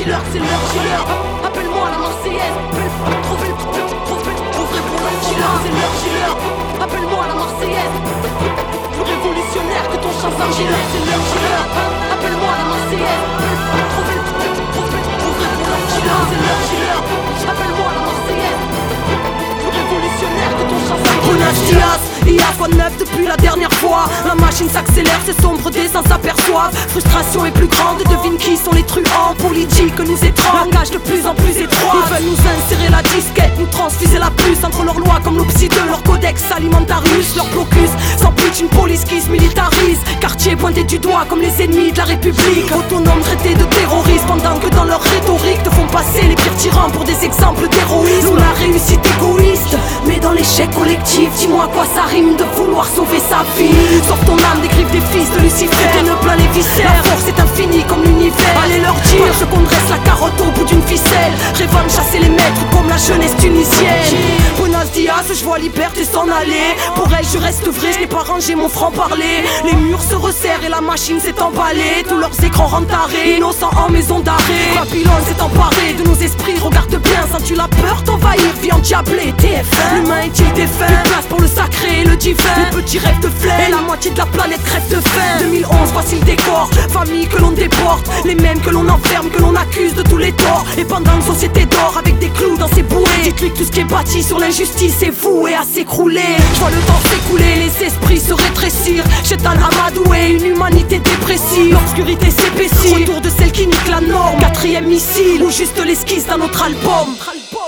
dealer, c'est leur dealer. Appelle-moi la Marseillaise, trouver pour leur dealer, c'est leur dealer. Appelle-moi la Marseillaise, plus révolutionnaire que ton chant dealer, c'est leur dealer. Appelle-moi la Marseillaise, trouver pour leur dealer, c'est leur dealer. Appelle-moi la Marseillaise, plus révolutionnaire que ton chant Buenos Dias, il y a quoi de neuf depuis la dernière fois? La machine s'accélère, ses sombres dessins s'aperçoivent. Frustration est plus grande, devine qui sont les truands. Politique nous étrangle, langage de plus en plus étroit. Ils veulent nous insérer la disquette, nous transfuser la puce entre leurs lois comme l'opsie de leur codex alimentarius. Leur blocus s'empêche une police qui se militarise. Quartier pointé du doigt comme les ennemis de la République. Autonomes traités de terroristes pendant que dans leur rhétorique te font passer les pires tyrans pour des exemples d'héroïsme. Ou la réussite égoïste, mais dans l'échec collectif, dis-moi quoi ça rime de vouloir sauver sa vie. Sors ton âme des griffes des fils de Lucifer. Donne plein les viscères, la force est infinie comme l'univers. Allez leur dire ce qu'on dresse la carotte au bout d'une ficelle. Rêvant de chasser les maîtres comme la jeunesse tunisienne. Buenos Dias, je vois liberté s'en aller. Pour elle je reste vrai, je n'ai pas rangé mon franc-parler. Les murs se resserrent et la machine s'est emballée. Tous leurs écrans rendent arrêt, innocents en maison d'arrêt. Babylone s'est emparé de nos esprits, regarde bien. Sens-tu la peur t'envahir, vie endiablée, TF1. L'humain est-il défunt? Plus place pour le sacré et le divin. Les petits rêves de flemme et la moitié de la planète crève de faim. 2011, voici le décor. Famille que l'on déporte, les mêmes que l'on enferme, que l'on accuse de tous les torts. Et pendant une société d'or avec des clous dans ses bouées, dites-lui que tout ce qui est bâti sur l'injustice est voué à s'écrouler. Je vois le temps s'écouler, les esprits se rétrécir. Chétan amadoué, une humanité dépressive. L'obscurité s'épaissit, retour de celle qui nique la norme. Quatrième missile, ou juste l'esquisse d'un autre album.